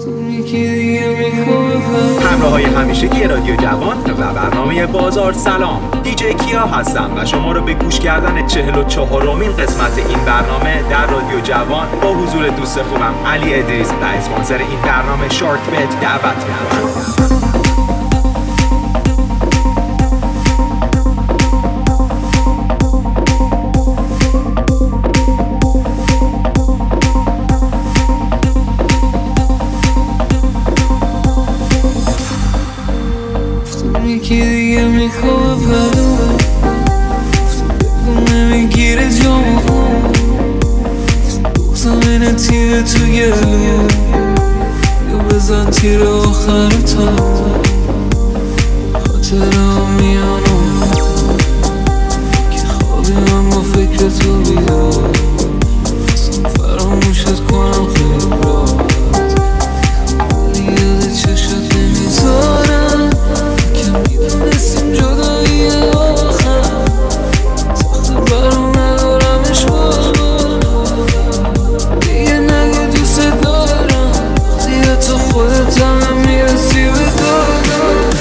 همراه های همیشگی رادیو جوان و برنامه بازار سلام، دیجی کیا هستم و شما رو به گوش کردن 44مین قسمت این برنامه در رادیو جوان با حضور دوست خوبم علی ادریس و اسپانسر این برنامه شارک بت دعوت می‌کنم. یکی دیگه میخواه پدوه نمیگیره جامو بغزم اینه تیره تو گلو یا بزن تیر آخر تا خاطرم میانم که خوابی من با فکر تو بیدار اصلا فراموشت کنم خیلی راحت ولی یاد چشت نمیذارم میدونستیم جدایی آخر سخت برام ندارمش دیگه نگه دوست دارم دیگه تو خودت هم میرسی به دادم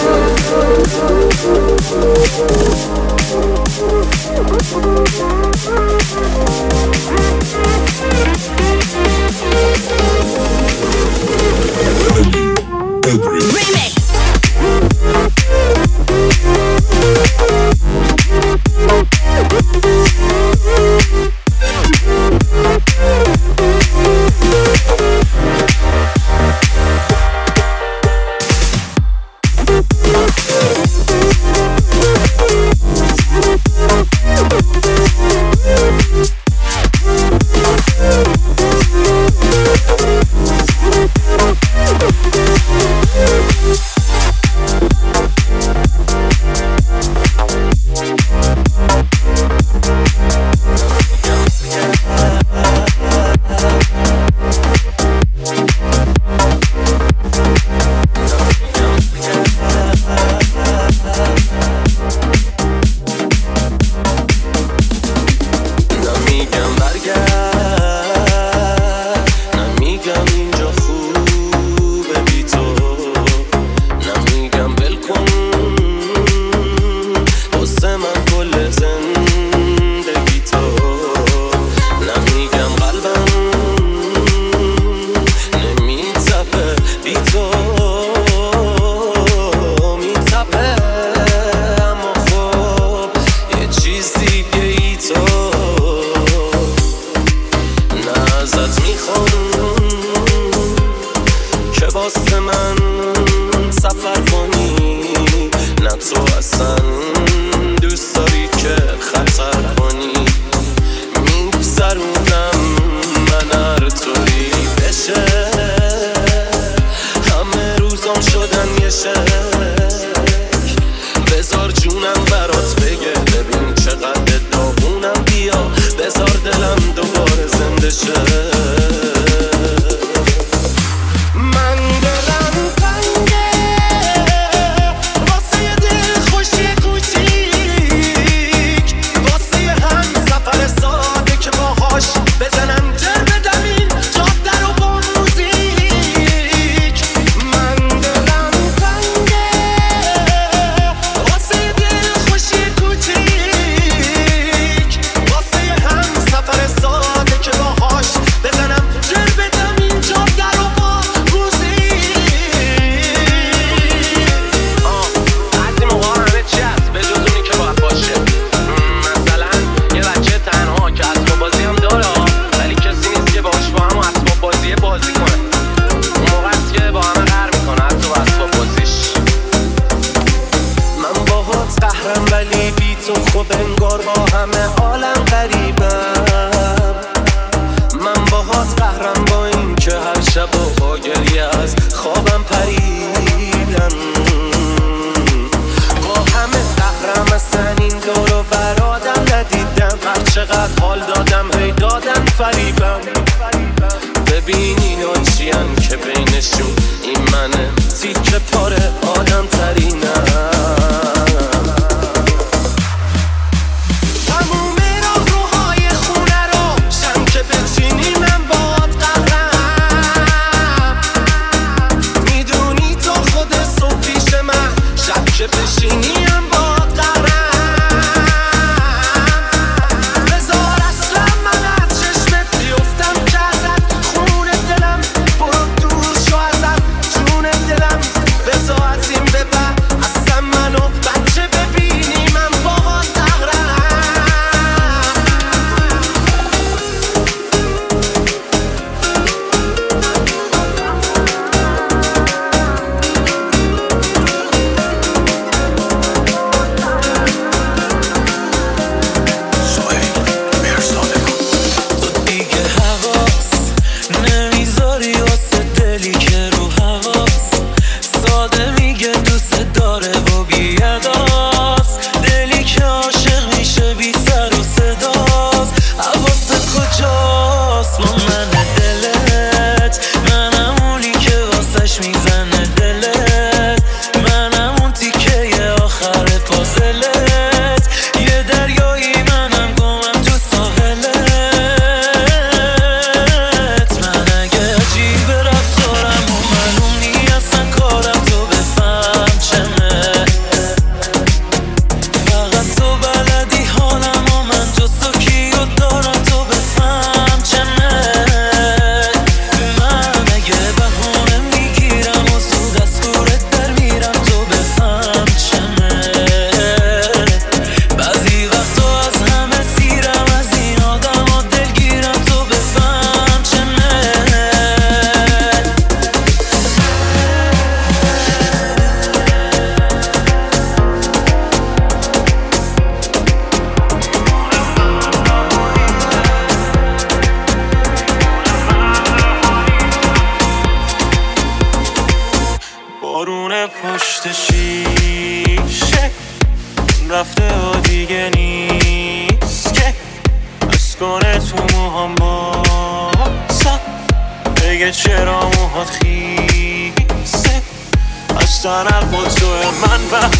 پشت شیشه رفته و دیگه نیست که از کنه تو موهام باسم بگه چرا موهات خیسه از تنقل تو من وقت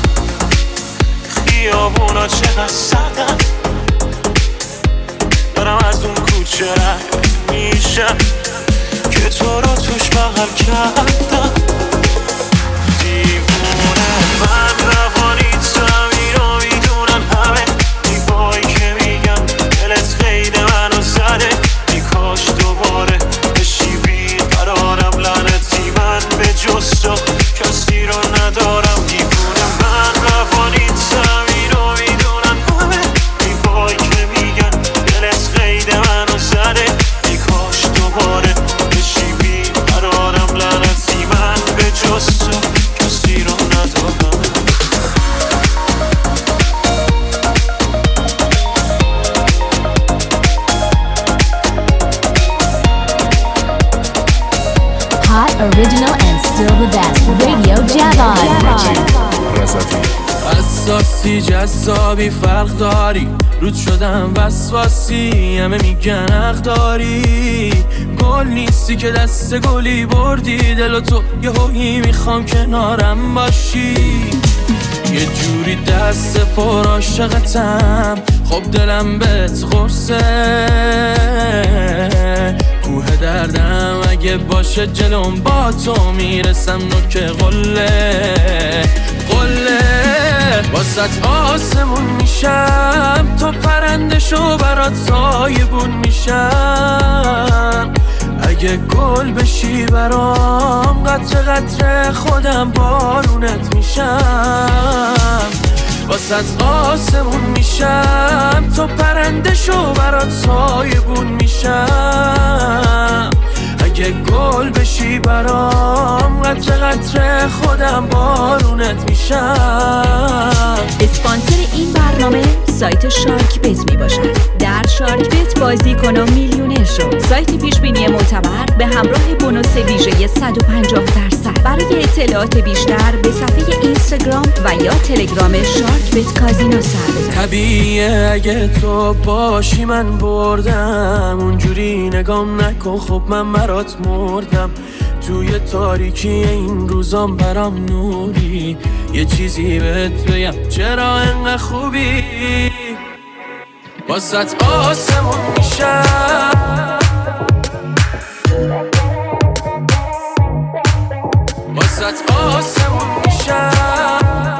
خیابونا چقدر سردن دارم از اون کوچه رد میشم که تو رو توش بغل کردم دیوونه من روانی زمین رو میدونن همه دیوایی که میگم دلت قید منو زده میکاش دوباره بشی بیقرارم لعنتی من به جز تو کسی رو ندارم دیوونه من روانی زمین رو میدونن همه دیوایی که میگن دلت قید منو زده میکاش دوباره بشی بیقرارم لعنتی من به جز تو کسی رو ندارم Hot, original, and still the best. Radio Javon. حساسی جذابی فرق داری رود شدم وسواسی همه میگن حق داری گل نیستی که دست گلی بردی دل و تو یه هویی میخوام کنارم باشی یه جوری دست پر عاشقتم خب دلم بهت قرصه کوه دردم اگه باشه جلوم با تو میرسم نوک قله واسط آسمون میشم تو پرنده شو برات سایبون میشم اگه گل بشی برام قطره قطره خودم بارونت میشم واسط آسمون میشم تو پرنده شو برات سایبون میشم اگه گل بشی برام قطره قطره خودم بارونت میشم. اسپانسر این برنامه سایت شارک بیت می باشد. در شارک بیت بازی کن و میلیونر شو. سایت پیشبینی معتبر به همراه بونوس ویژه 150%. برای اطلاعات بیشتر به صفحه اینستاگرام و یا تلگرام شارک بیت کازینو سر بزن. طبیعیه اگه تو باشی من بردم اونجوری نگام نکن خب من برات مردم توی تاریکی این روزام برام نوری یه چیزی بهت بگم چرا انقدر خوبی واسط آسمون میشم واسط آسمون میشم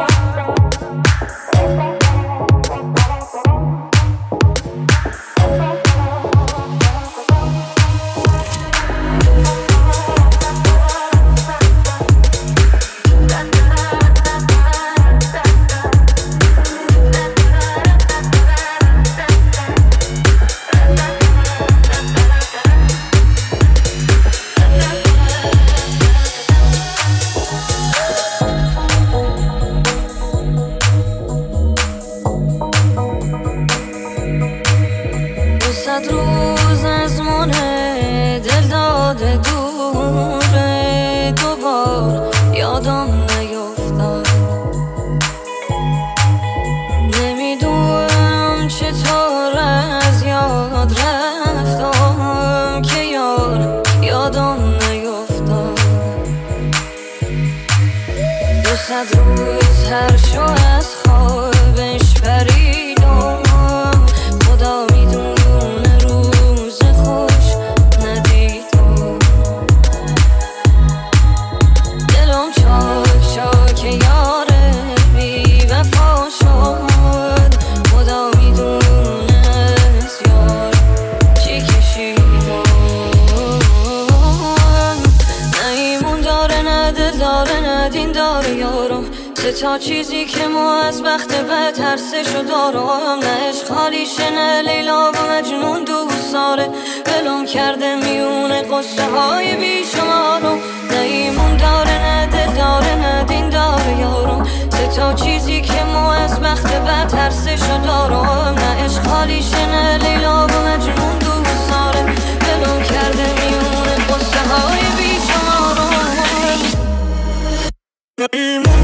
تا چیزی که ما از بخت بد ترسشو دارم نه عشق خالیشه نه لیلا و مجنون دوست داره بلوم کرده میونه قصه های بیشمارم نه ایمون داره نه دل داره نه دین داره یارم تا چیزی که ما از بخت بد ترسشو دارم نه عشق خالیشه نه لیلا و مجنون دوست داره بلوم کرده میونه قصه های بیشمارم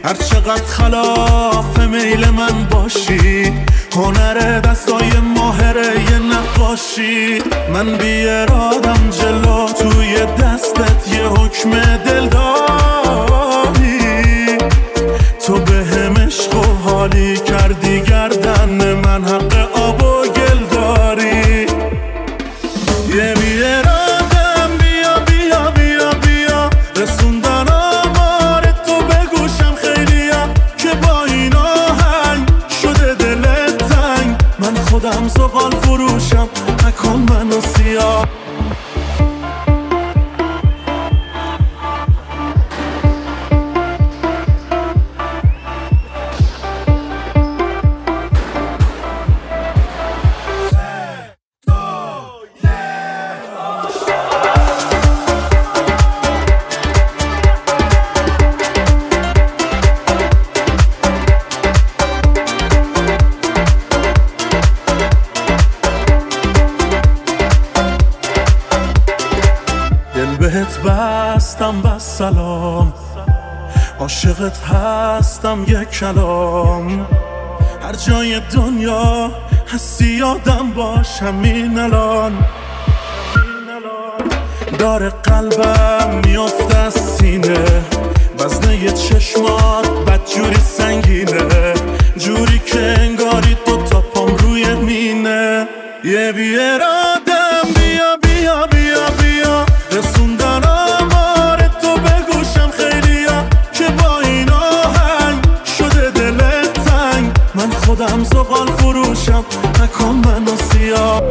هر چقدر خلاف میل من باشی، هنر دستای ماهره یه نقاشی. من بی ارادم جلو، توی دستت یه حکم دل داری. تو به هم عشق و حالی کردی، گردن من حق آب و گل داری. یه بی ارادم بیا بیا بیا بیا، رسوندن آمار تو به گوشم خیلیا، که با این آهنگ شده دلت تنگ. من خودم زغال فروشم، نکن منو سیاه. بهت بستم بس سلام، عاشقت هستم یک کلام. هر جای دنیا هستی یادم باش همین الان. داره قلبم میافته از سینه، وزنه چشمات بدجوری سنگینه، جوری که انگاری دوتا پام روی مینه. یه بی ارادم بیا بیا بیا بیا، رسوندن آمار تو به گوشم خیلیا، که با این آهنگ شده دلت تنگ. من خودم زغال فروشم، نکن منو سیاه.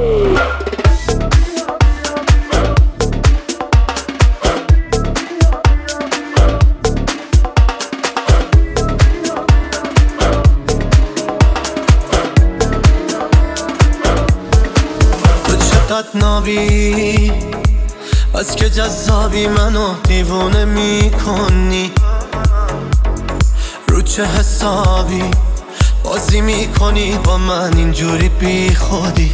تو چقدر نابی، از که جذابی منو دیوونه میکنی. رو چه حسابی بازی میکنی با من اینجوری بی خودی؟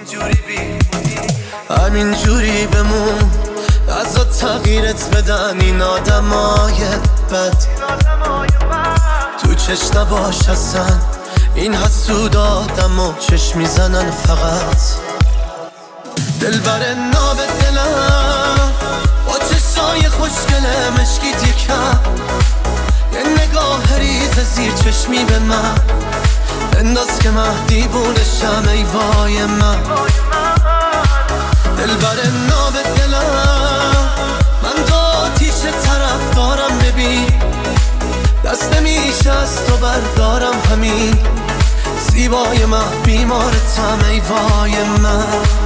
همینجوری بمون، ازا تغییرت بدن این آدمای بد. تو چشم نباش اصلا، این حسود آدم و چشم میزنن فقط. دلبر ناب دلم با چشای خوشگله مشکیت یکم، یه نگاه ریز زیر چشمی به من انداز که من دیوونشم. ای وای من دلبر ناب دلم، من دو آتیش طرف دارم. ببین دست نمیشه از تو بردارم، همین زیبای من بیمارتم. ای وای من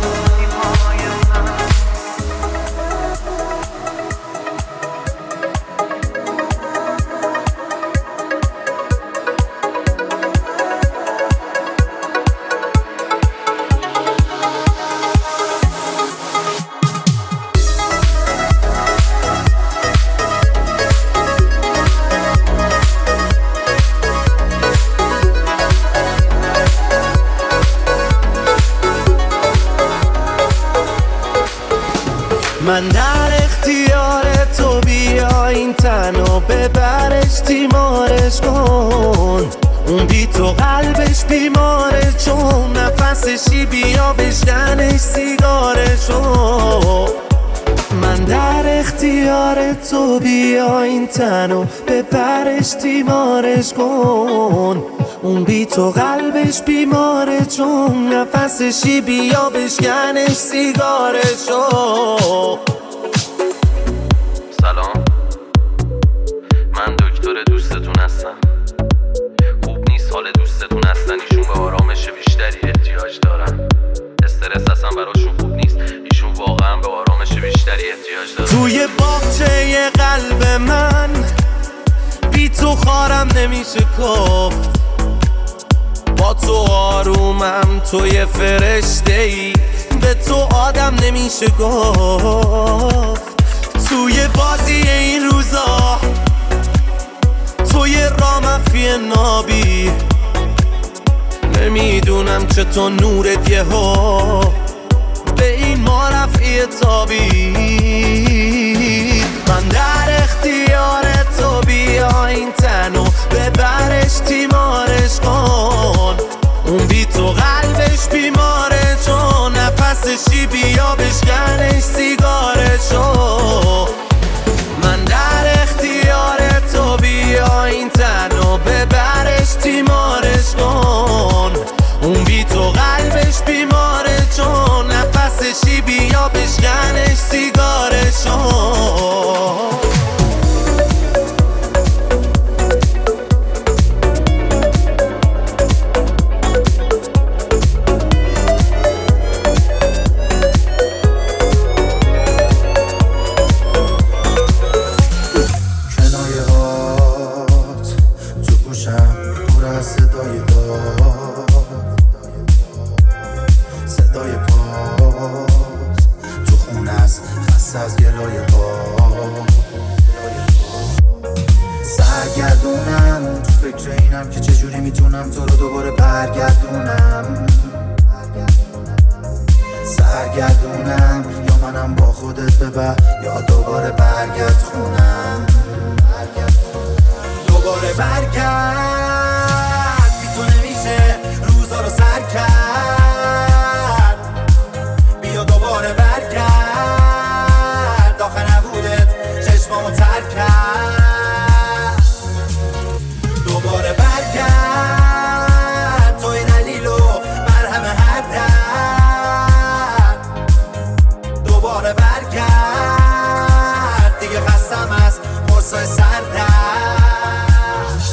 من در اختیار تو، بیا این تن و ببرش تیمارش کن. اون بی تو قلبش بیماره، چون نفسشی بیا بشکنش سیگارشو. من در اختیار تو، بیا این تن و ببرش تیمارش کن. اون بی تو قلبش بیماره، چون نفسشی بیا بشکنش سیگارشو. سلام، من دکتر دوستتون هستم. خوب نیست حال دوستتون هستن، ایشون به آرامش بیشتری احتیاج دارن. استرس اصلا براشون خوب نیست، ایشون واقعا به آرامش بیشتری احتیاج دارن. توی باغچه قلب من بی تو خارم نمیشه گفت. با تو آرومم، توی فرشته‌ای، به تو آدم نمیشه گفت. توی بازی این روزا، توی رامفی نابی، نمیدونم چطور نورت یهو به این ما رفعی تابی. من در اختیار تو، بیا این تنو ببرش تیمارش کن. اون بی تو قلبش بیماره چون نفسشی بیا بشکنش سیگارشو. من در اختیار تو بیا این تنو ببرش تیمارش کن. اون بی تو قلبش بیماره چون نفسشی بیا بشکنش سیگارشو. سرگردونم تو فکر اینم که چجوری میتونم تو رو دوباره برگردونم. سرگردونم یا منم با خودت ببر یا دوباره برگرد خونم. دوباره برگرد بی تو نمیشه روزا رو سر کرد. بیا دوباره برگرد آخه نبودت چشمامو تر کرد. دوباره برگرد توی دلیل و مرهم هر درد. دوباره برگرد دیگه خستم از قرصای سردرد.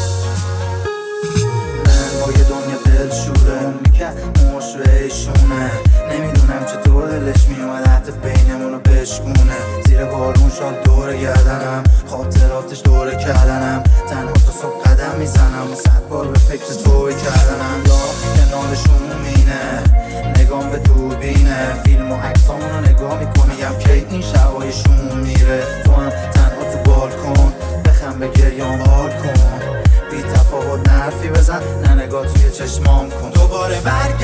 من با یه دنیا دلشوره اون میکرد مشوهشونه. نمیدونم چطور دلش میومد حتی بینمونو بشکونه. زیر بارون شال دوره گردنم خاطراتش دوره کردنم. تنها تا صبح قدم میزنم و 100 بار به فکر توی کردنم. یا کنارشون مینه نگام به دوربینه فیلم و عکسامونو نگاه میکنه یم که این شبایشون میره. تو هم تنها تو بالکن بخم به گریام حال کن. بی تفاوت نرفی بزن نه نگاه توی چشمام کن. دوباره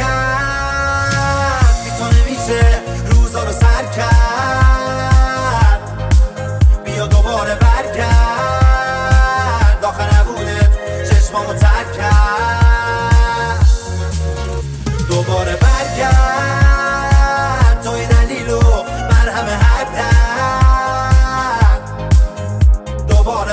برگرد بی تو نمیشه روزا رو سر کرد. بیا دوباره برگرد آخه نبودت چشمامو تر کرد. دوباره برگرد توی دلیل و مرهم هر درد. دوباره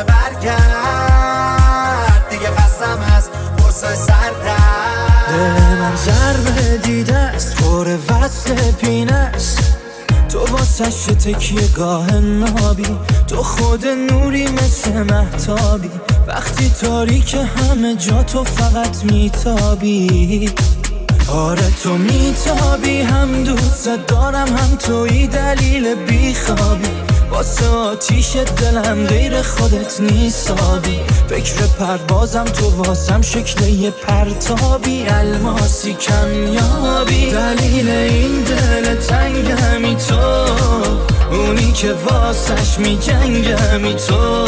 برگرد دیگه خستم از قرصای سردرد. دل من ضربه دیده است خوره وصل پینه است. تو واسش تکیه گاه نابی تو خود نوری مثل مهتابی. وقتی تاریک همه جا تو فقط میتابی. آره تو میتابی هم دوست دارم هم توی دلیل بیخوابی. واسه آتیش دلم غیر خودت نیستابی. فکر پروازم تو واسم شکل یه پرتابی. الماسی کمیابی دلیل این دل تنگمی تو. اونی که واسش میجنگمی تو.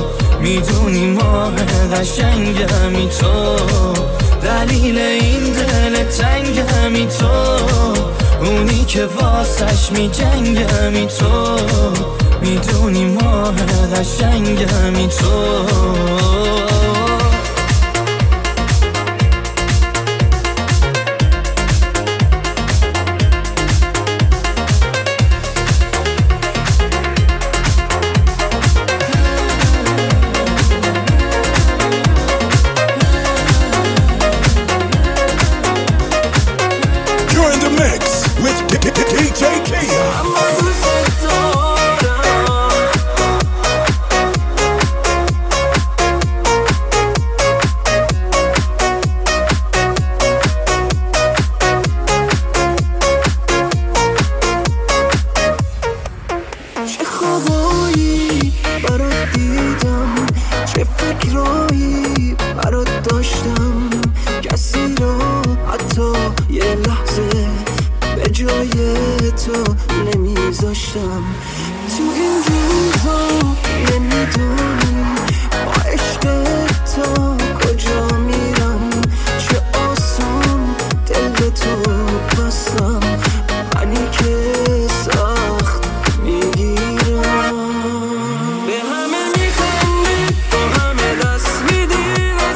میدونی ماه قشنگمی تو. دلیل این دل تنگمی تو. اونی که واسش میجنگمی تو. میدونی ماه قشنگمی تو. به همه میخندی با همه دست میدی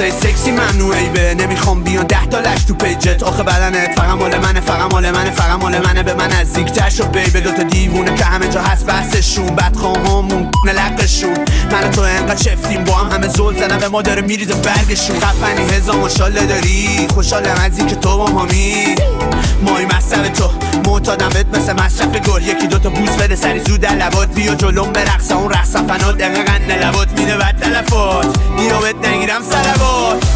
واسه سکسی ممنوعی به نمیخوام بیان 10 تا لش تو پیجت آخه بدنت فقط مال منه فقط مال منه فقط مال منه به من نزدیک‌تر شو بیبی دوتا دیوونه که همه جا هست بحثشون بدخواهامون نلقشون من و تو انقدر چفتیم با همه زل زنم به ما داره میریزه برگشون خفنی هزار ماشالله داری خوشحالم از این که تو با مامی مای مصرف تو معتادم بهت مثل مصرف گل یکی دوتا بوس بده سری زود در لبات بیا جلوم برقص اون رقص فنات دقیقا نلبات میده بد تلفات بیا بهت نگیرم سلوات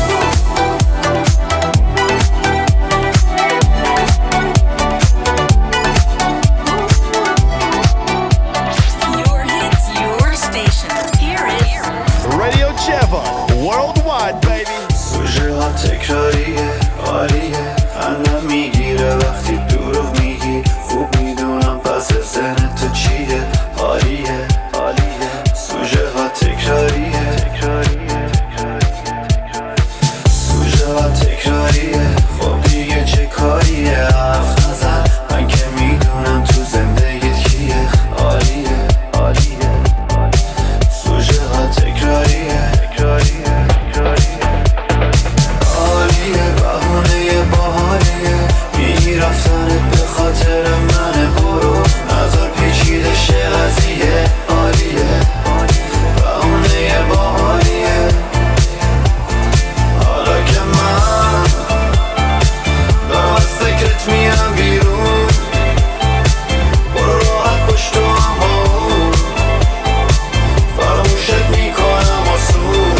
Radio Java Worldwide baby سوژه ها تکراریه عالیه خندم میگیره وقتی دروغ میگی خوب میدونم پس ذهن تو چیه عالیه عالیه سوژه ها تکراریه سوژه ها تکراریه خب دیگه چه کاریه حرف نزن من که میدونم تو زندگیت کیه عالیه عالیه سوژه ها تکراریه عالیه بهونه باحالیه میگی رفتنت به خاطر منه برو نظر پیچیده شه قضیه عالیه بهونه باحالیه حالا که من دارم از فکرت میام بیرون برو راحت پشت تو اما فراموشت میکنم آسون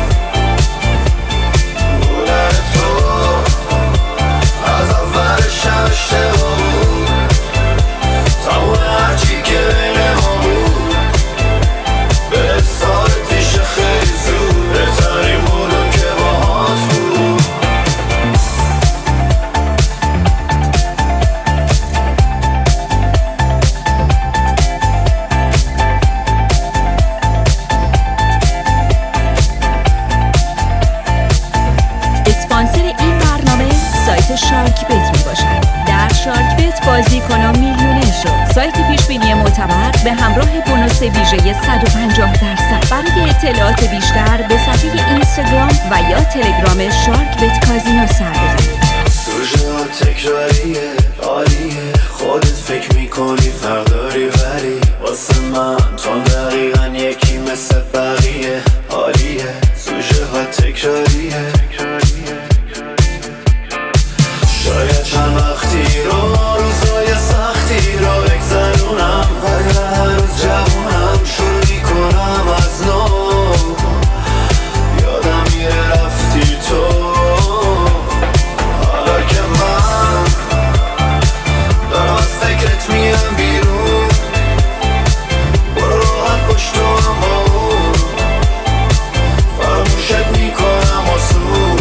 بودن تو از اولش هم اشتباه بود تمون هرچی که بین ما بود به سال پیش خیلی زود بهترین بودم که باهات بود اسپانسر این برنامه سایت شارک بت می باشد. در شارک بت بازی کنان میلیونر شد. سایت پیشبینی معتبر به همراه بونوس ویژه 150%. برای اطلاعات بیشتر به صفحه اینستاگرام و یا تلگرام شارک بت کازینو سر بزنید. سوژه ها تکراریه عالیه خودت فکر میکنی فرق داری ولی واسه من تو دقیقا یکی مثل بقیه عالیه سوژه ها تکراریه شاید چند وقتی رو روزای سختی رو بگذرونم ولی هر روز جوونم شروع میکنم از نو یادم میره رفتی تو حالا که من دارم از فکرت میام بیرون برو راحت پشت تو اما فراموشت میکنم آسون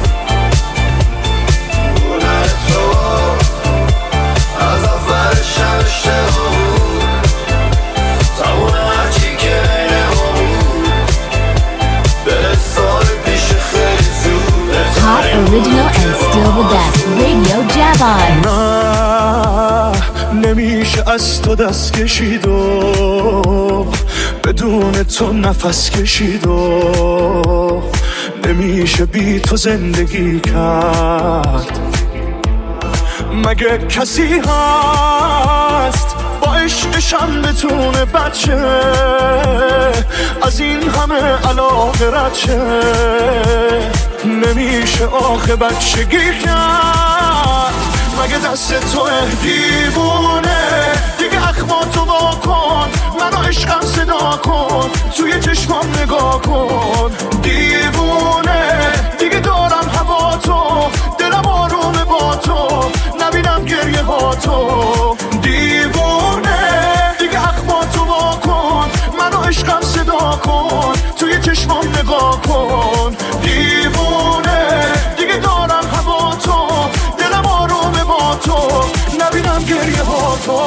بودن تو از اولش هم اشتباه بود تمون هرچی که بین ما بود به سال پیش خیلی زود Hot original and still the best. Radio Javon. نه نمیشه از تو دست کشید و بدون تو نفس کشید و نمیشه بی تو زندگی کرد مگه کسی هست با عشقشم بتونه بچه از این همه علاقه رچه نمیشه آخه بچگی کرد مگه دست تو دیوونه دیگه اخماتو با کن منو عشقم صدا کن توی چشمام نگاه کن دیوونه دیگه دارم هوا تو دلم آرومه با تو نبینم گریه ها تو دیوونه دیگه اخماتو با کن منو عشقم صدا کن توی چشمام نگاه کن دیوونه دیگه دارم هوا تو دلم آرومه با تو نبینم گریه ها تو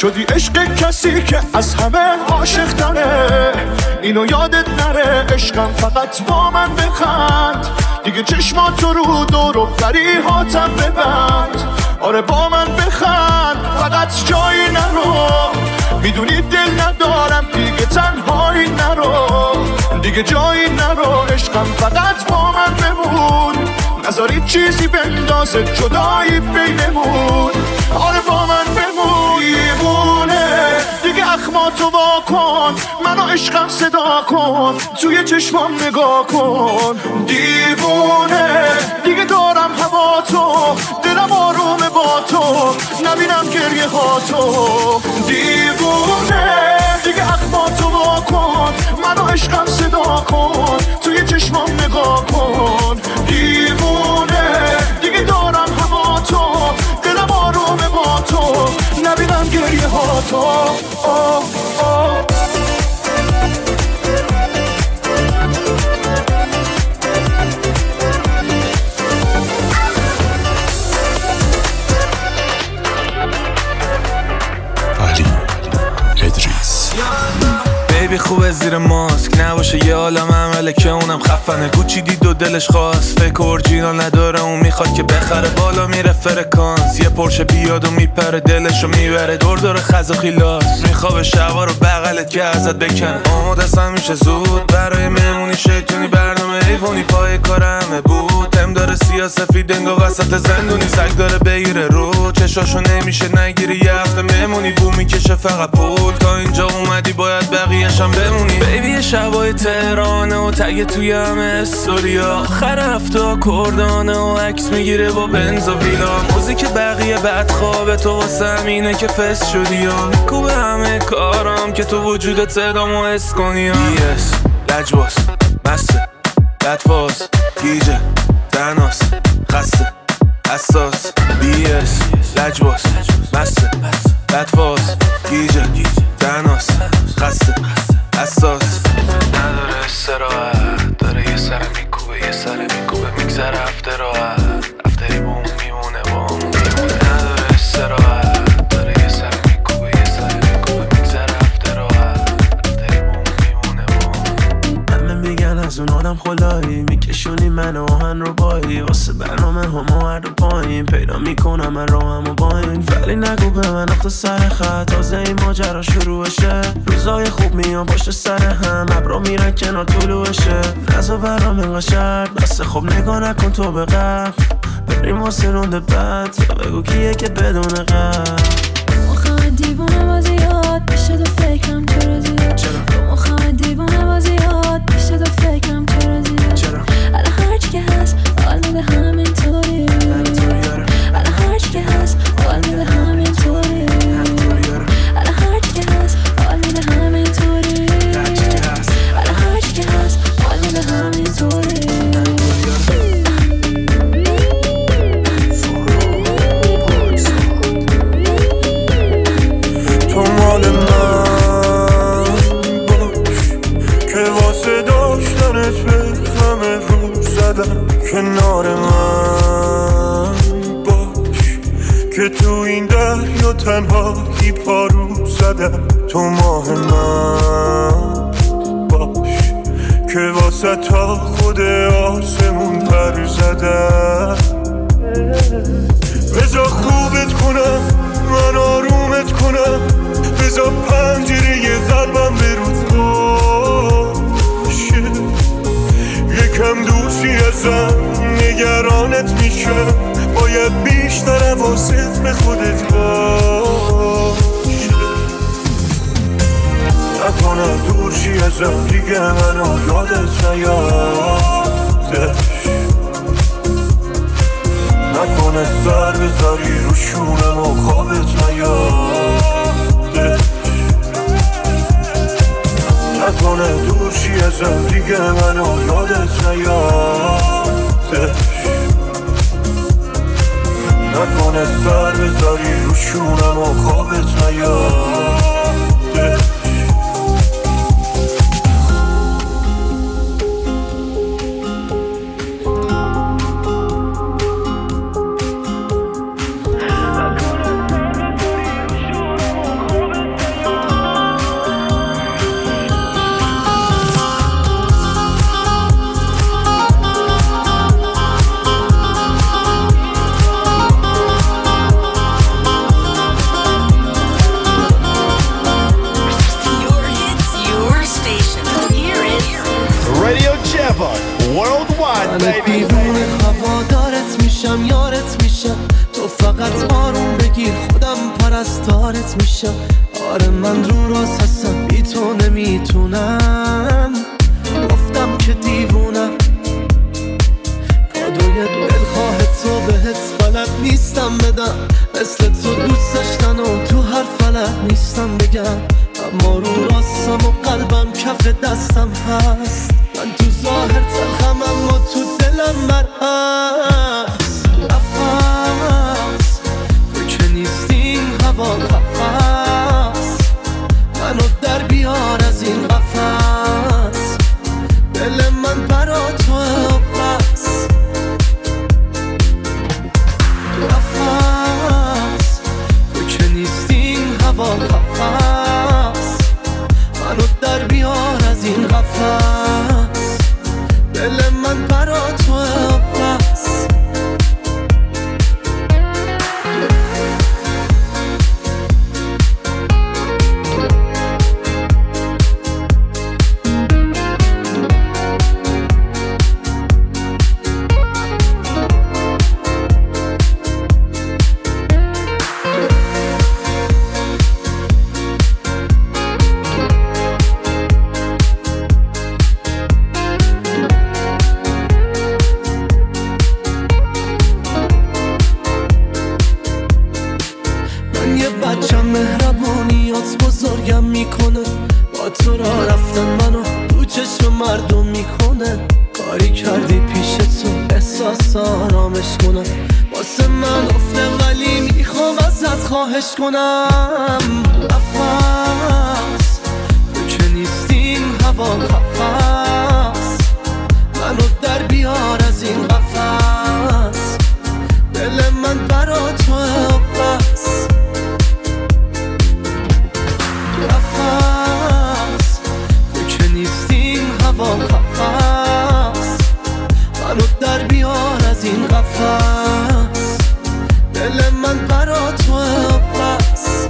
شدی عشق کسی که از همه عاشق تره. اینو یادت نره عشقم فقط با من بخند، دیگه چشماتو رو دور و فریحاتم ببند. آره با من بخند فقط جایی نرو، میدونی دل ندارم دیگه تنهایی نرو، دیگه جایی نرو عشقم فقط با من بمون، نذاری چیزی بندازه جدایی بینمون. آره با من بمون دیوونه، دیگه اخماتو وا کن، منو عشقم صدا کن، توی چشمام نگاه کن. دیوونه دیگه دارم هوا تو، دلم آرومه با تو، نبینم گریه ها تو. دیوونه دیگه اخماتو وا کن، منو عشقم صدا کن، توی چشمام نگاه کن. دیوونه دیگه دارم هوا تو، دلم آرومه با تو، نبینم گریه ها تو. بیبی خوبه زیر ماسک نباشه یه عالم عمله که اونم خفنه، گوچی دید و دلش خواست، فکر اورجینال نداره اون میخواد که بخره، بالا میره فرکانس، یه پرشه بیاد و میپره دلشو میبره، دور خز و خیلاس، میخوابه شبا رو بغلت که ازت بکنه. آمادستم میشه زود برای مهمونی شیطونی، برنامه ایفونی پای کارمه بود، هم داره سیاسفید انگا وسط زندونی، سگ داره بگیره رو چشاشو نمیشه نگیری، یه هفته مهمونی بو میکشه فقط پول، تا اینجا اومدی باید بقیه‌شم بمونی. بیبی شبای تهرانه و تگ توی همه استوریا، آخر هفته کردانه و عکس میگیره با بنز و ویلا، موزیک بقیه بدخوابه تو واسه همینه که فست شدی یا میکوبه همه کارم که تو وجودت صدامو حس کنی. بیس لجباس مسته بدفاز گیجه تناس خسته حساس، بیس لجباس مسته بدفاز گیجه تناس خسته حساس، نداره استراحت، داره یه سر میکوبه یه سر میکوبه، میگذره هفته راحت، هفته با اون میمونه با اون میمونه، نداره استراحت، داره یه سر میکوبه یه سر میکوبه، میگذره هفته راحت، هفته با اون میمونه با اون. همه میگن از اون آدم خلایی، میکشونی من آهن رو بایی، واسه برنامه همه هر دو پایین، پیدا میکنم من راهم و با این، ولی نگو به من اخت سر خط، تازه این ماجرا شروعشه، روزای خوب میان پشت سر هم، ابرا میرن کنار طلوعشه، نزا برام اینقا شرط بسته، خب نگاه نکن تو به قبل، بریم واسه رونده بعد، یا بگو کیه که بدون قبل. مخواه دیوونه بازیات بشه تو فکرم چرا زیاد، مخواه دیوونه بازیات بشه تو فکرم چرا زیاد، الان هرچی که هست حال میده همینطوری، الان هرچی که هست حال میده همینطوری، الان هرچی که هست حال میده همینطوری، الان هرچی که هست حال میده همینطوری. تو مال من باش که واسه داشتنت به همه رو زدم، کنار من باش که تو این دریا تنهایی پارو زدم، تو ماه من باش که واسه تا خود آسمون پر زدم، بذار خوبت کنم من آرومت کنم، بذار پنجره قلبم برود باشه، یکم دوری ازم نگرانت میشم، باید بیشتر حواست به خودت باشه، نکنه دورشی ازم دیگه منو یادت نیادش، نکنه سر بذاری رو شونم و خوابت نیادش، نکنه دورشی ازم دیگه منو یادت نیادش، نکنه سر بذاری رو شونم و خوابت نیادش. راست میشم. آره من رو راست هستم، بی تو نمیتونم. گفتم که دیوونم، کادوی دلخواه تو بهت بلد نیستم بدم. مثل تو دوست داشتن و تو هر فلک نیستم بگم. اما رو راستم و قلبم کف دستم هست. من تو ظاهر تلخم اما تو دلم مرهست. نفس تو که نیستی این هوا قفس، منو در بیار از این قفس. دل من برا تو بس. نفس تو که نیستی این هوا قفس، منو در بیار از این قفس. دل من برا تو بس. بچم مهربونیات بزرگم میکنه. با تو را رفتن منو تو چشم مردم میکنه. کاری کردی پیش تو احساس آرامش کنم. واسه من افته ولی میخوام ازت خواهش کنم. نفس تو که نیستی این هوا قفس، منو در بیار از این قفس. دل من برا تو بس. نفس تو که نیستی این هوا قفس، منو در بیار از این قفس. دل من برا تو بس.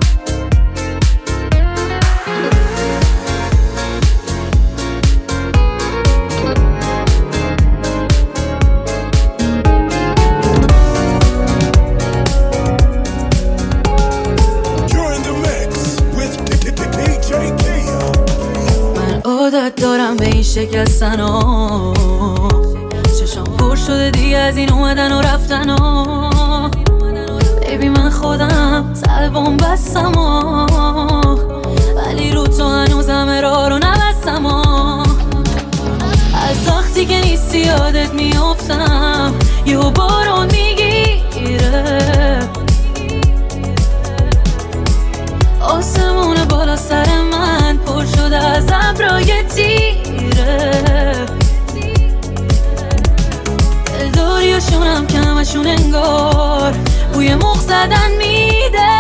عادت دارم به این شکستن ها، چشم پر شده دیگه از این اومدن و رفتن ها. بیبی من خودم طلبم بستم ها، ولی رو تو هنوزم راه رو نبستم ها. از وقتی که نیستی یادت میافتم، یه بارون میگیره. آسمون بالا سر من پر شده از ابرای تیره. دلداریاشونم که همشون انگار بوی مخ زدن میده.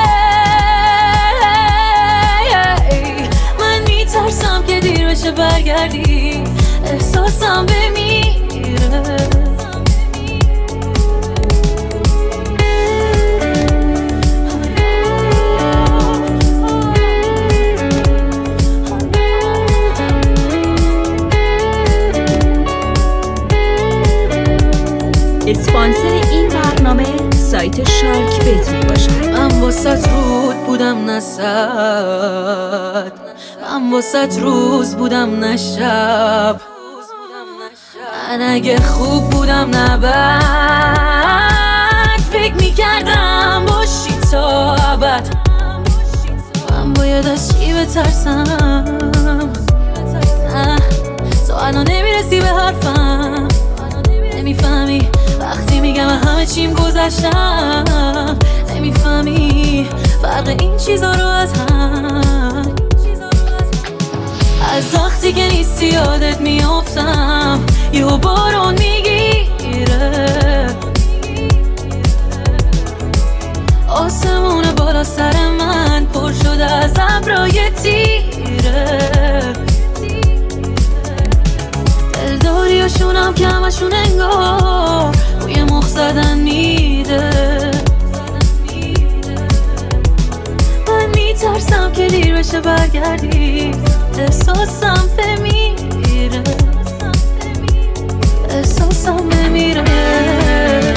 من میترسم که دیر بشه برگردی، احساسم بمیره. اسپانسر این برنامه سایت شارک بت می باشد. من واسط رود بودم نه صد، من واسط روز بودم نه شب. من اگه خوب بودم نه بد، فکر میکردم باشی تا ابد. من باید از چی بترسم؟ نه تو الان نمیرسی به حرفم. نمیفهمی وقتی میگم همه چیم گذشتم. نمیفهمی فرق این چیزا رو از هم. از وقتی که نیستی یادت میافتم، یه بارون میگیره. آسمون بالا سر من پر شده از ابرای تیره. دلداریاشونم که همشون انگار بوی مخ زدن میده. من میترسم که دیر بشه برگردی، احساسم بمیره. احساسم بمیره.